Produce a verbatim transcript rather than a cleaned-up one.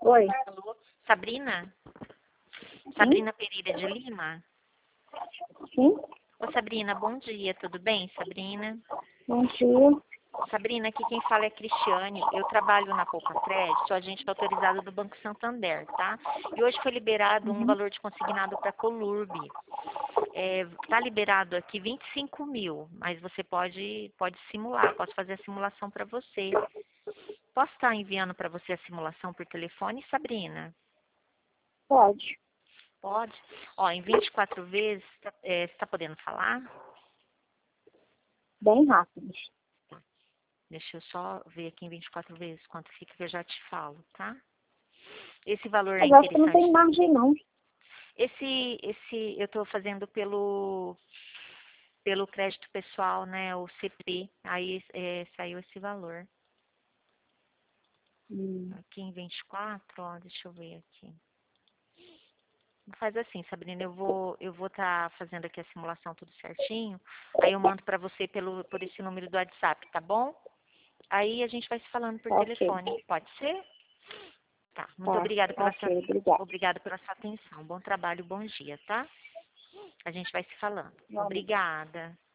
Oi. Alô? Sabrina? Sim? Sabrina Pereira de Lima? Sim? Ô, Sabrina, bom dia, tudo bem, Sabrina? Bom dia. Sabrina, aqui quem fala é a Cristiane. Eu trabalho na Poupa Crédito, sou agente autorizado do Banco Santander, tá? E hoje foi liberado um Uhum. valor de consignado para a Colurb. É, tá liberado aqui vinte e cinco mil, mas você pode, pode simular, posso fazer a simulação para você. Posso estar enviando para você a simulação por telefone, Sabrina? Pode. Pode? Ó, em vinte e quatro vezes, tá- é, você está podendo falar? Bem rápido. Deixa eu só ver aqui em vinte e quatro vezes quanto fica que eu já te falo, tá? Esse valor é Mas acho que não tem interessante. margem, não. Esse, esse eu estou fazendo pelo, pelo crédito pessoal, né? O C P. Aí é, saiu esse valor. Hum. Aqui em vinte e quatro, ó, deixa eu ver aqui. Faz assim, Sabrina, eu vou eu vou estar fazendo aqui a simulação tudo certinho. Aí eu mando para você pelo por esse número do WhatsApp, tá bom? Aí a gente vai se falando por Tá ok. telefone. Pode ser? Tá. Muito Tá. obrigada pela sua, Ok, obrigada. obrigada pela sua atenção. Bom trabalho, bom dia, tá? A gente vai se falando. Igualmente. Obrigada.